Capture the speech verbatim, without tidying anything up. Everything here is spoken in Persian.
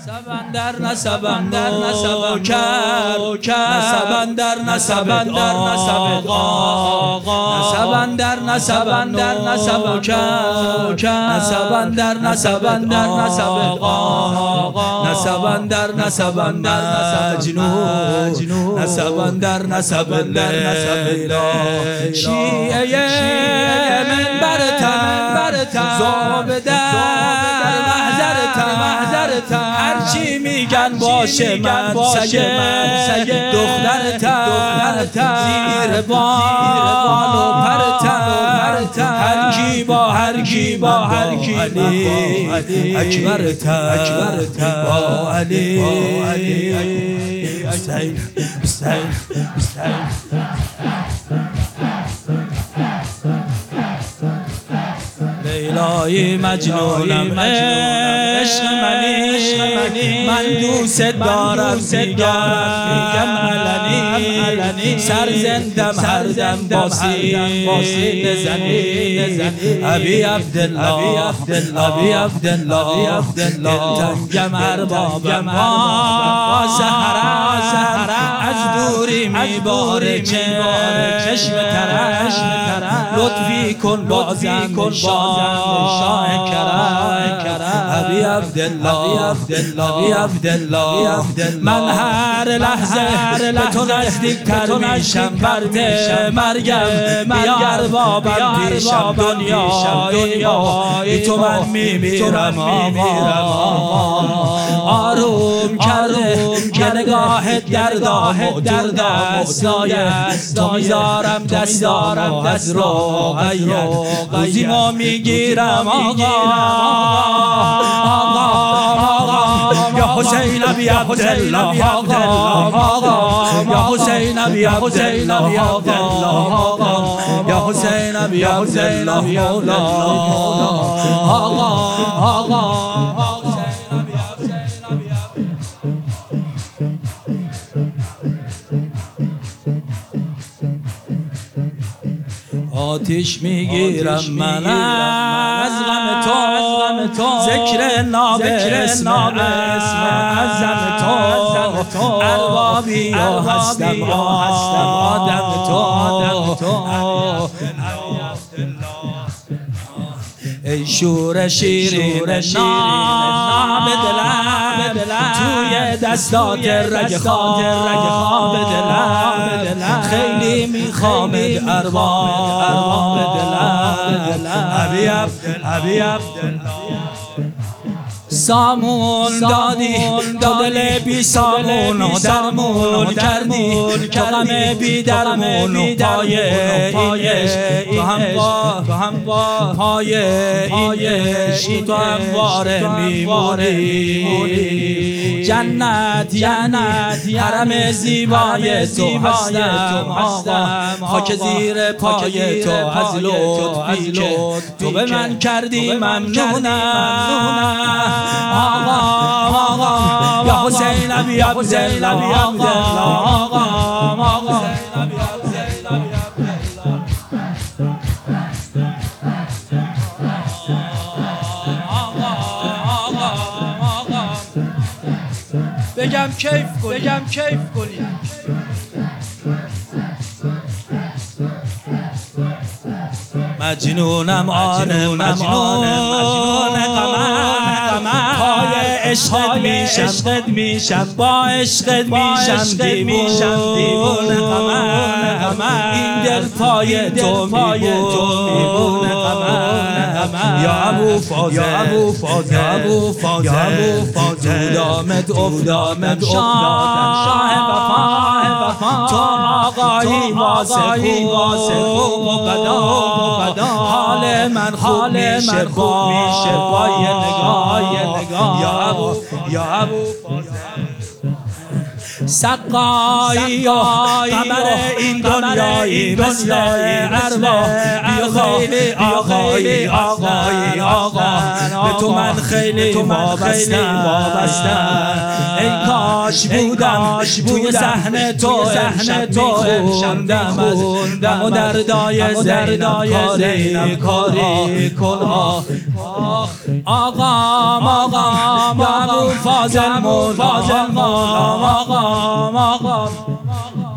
نسبن در نسبن در نسبن کرد نسبن در نسبن در نسبن آقا نسبن در نسبن در نسبن کرد نسبن در نسبن در نسبن آقا نسبن در نسبن در مجنون نسبن در نسبن در نسبن شیعه من برتن زاب در محضرتن هرچی میگن باشه من سگه دخترتن زیر بال و پرتن هرکی با هرکی با هرکی علی اکبرتن با علی حسین حسین حسین لیلای مجنونم عشق منی من دوست دارم میگم علنی سرزندم هر دم با سینه زنی ابی عبدالله ابی عبدالله دلتنگم اربابم سحر از دوری میباره چشم ترش لطفی کن بازم کن شاه کرم ابی عبدالله ابی عبدالله من هر لحظه به تو نزدیکتر میشم برد مرگم بیار بابم پیشم دنیای تو من میمیرم آروم کرده که نگاه دردام در دستای تو میذارم دستارم از روغیت روزی ما میگیرم آقا یا حسین ابی عبدالله آقا یا حسین ابی عبدالله یا حسین ابی عبدالله آقا آتش میگیرم من از غم تو ذکر نام اسم از غم تو اربابی یا هستم آدم تو ای شور شیرین نام دلم توی دستات رگ خواب دلم خیلی میخوام ارباب دلم ابی عبدالله سامون دادی تو دل بی سامون و درمون کردی تو غم بی درمون و پایه تو هم با پایه این تو همواره میمونی جنت جنت حرم زیبای تو هستم خاک زیر پای تو از لطفی که تو به من کردی ممنونم آقا آقا یا حسین ابی عبدالله آقا آقا بگم کیف کنی بگم کیف کنی مجنونم آن مجنون قمر پای عشقت میشم میشم با عشقت میشم دیوونه قمر این دل پای تو میمونه قمر یا ابو فاضل یا ابو فاضل یا ابو فاضل دامت افتادم شاه وفا تو آقایی واسه خوب و بدا حال من خوب میشه با یه نگاه یا ابو یا ابو سقایی و قمر این دنیایی مثل ارواح بیا خیلی آقایی آقایی آقا به تو من خیلی وابستم ای کاش کاش بودم توی صحنه تو صحنه تو خوندم از و دردای زینب کاری کلا آقام آقام یا ابو فاضل مولا آقام آقام